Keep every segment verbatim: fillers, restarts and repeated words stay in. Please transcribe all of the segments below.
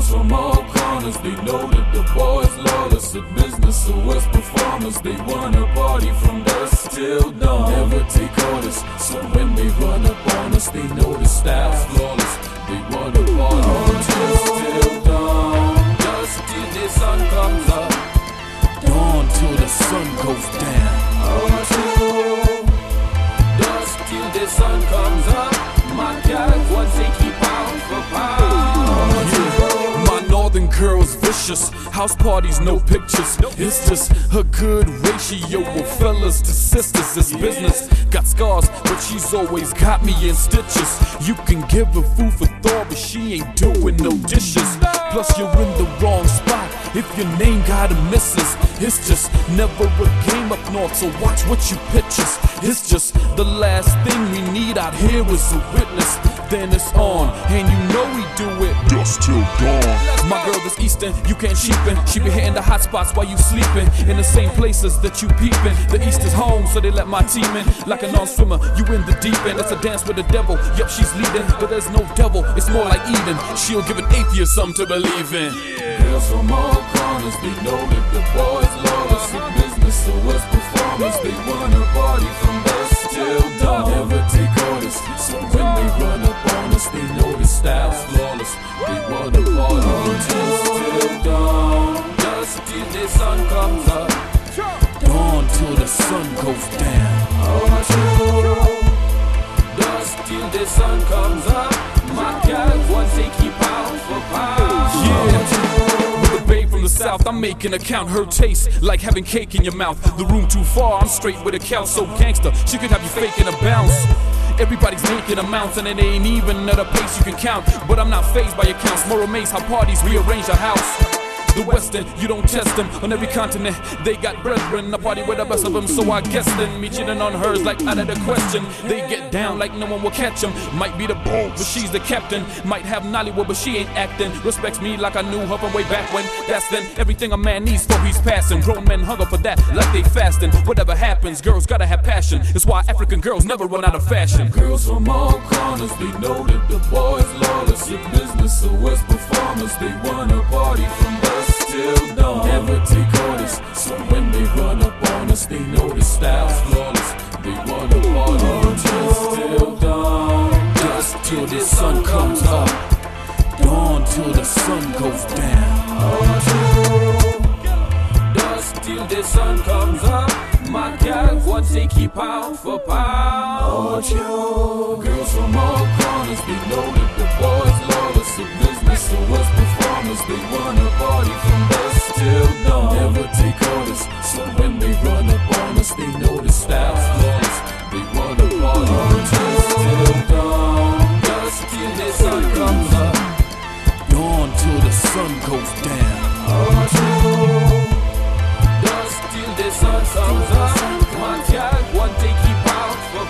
Girls from all corners, they know that the boys lawless at business, so us performers, they wanna party from dusk till dawn. Never take orders, so when they run up on us, they know the style's flawless. They wanna party from dusk till dawn. Dusk till the sun comes up, dawn till the sun goes down. Oh, dusk till the sun comes up. My God, once they keep pound for pound. Yeah. My northern girl's vicious. House parties, no pictures. It's just a good ratio of fellas to sisters. It's business. Got scars, but she's always got me in stitches. You can give her food for thought, but she ain't doing no dishes. Plus you're in the wrong spot if your name got a missus. It's just never a game up north, so watch what you pictures. It's just the last thing we need out here is a witness. Then it's on, and you know we do it dusk till dawn. My girl is eastern, you can't sheepin'. She be hitting the hot spots while you sleepin', in the same places that you peepin'. The east is home, so they let my team in. Like a non-swimmer, you in the deep end. It's a dance with the devil, yup, she's leading, but there's no devil, it's more like Eden. She'll give an atheist something to believe in. Yeah. Girls from all corners, they know that the boys lawless in business, so us performers, they wanna party from dusk till dawn. Never take orders, so when they run up on us, they know the style's flawless. They wanna party from dusk till dawn. Dusk till the sun comes up, dawn till the sun goes down. Oh, dusk till the sun comes up. My God, once they keep pound for pound. Yeah. With a babe from the south, I'm making a count. Her taste like having cake in your mouth. The room too far, I'm straight with a cow. So gangster, she could have you faking a bounce. Everybody's making amounts, and it ain't even at a pace you can count. But I'm not fazed by your counts, more amazed how parties rearrange a house. The Western, you don't test them. On every continent, they got brethren. I party with the best of them, so I guess then me cheating on hers like out of the question. They get down like no one will catch them. Might be the bull, but she's the captain. Might have Nollywood, but she ain't acting. Respects me like I knew her from way back when. That's then everything a man needs for he's passing. Grown men hunger for that like they fasting. Whatever happens, girls gotta have passion. It's why African girls never run out of fashion. Girls from all corners, they know that the boys lawless in business, so us performers, they wanna party from dusk till dawn. Never take orders, so when they run up on us, they know the style's flawless. They wanna party from dusk till dawn. Dusk till the sun comes up, dawn till the sun goes down. Oh, dusk till the sun comes up. My God, once they keep pound for pound. Oh, girls from all corners, they know that the boys lawless in business, so us performers, they wanna party from dusk till dawn. Never take orders, so when they run up on us, they know the style's flawless. They wanna party from dusk till dawn. Dusk till the sun comes up, dawn till the sun goes down. Oh, dusk till the sun comes up. My God, one day keep pound for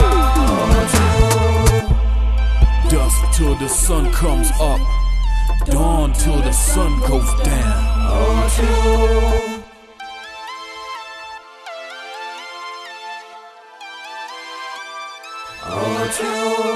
pound. Dusk till the sun comes up, dawn till the sun goes down. Oh, oh,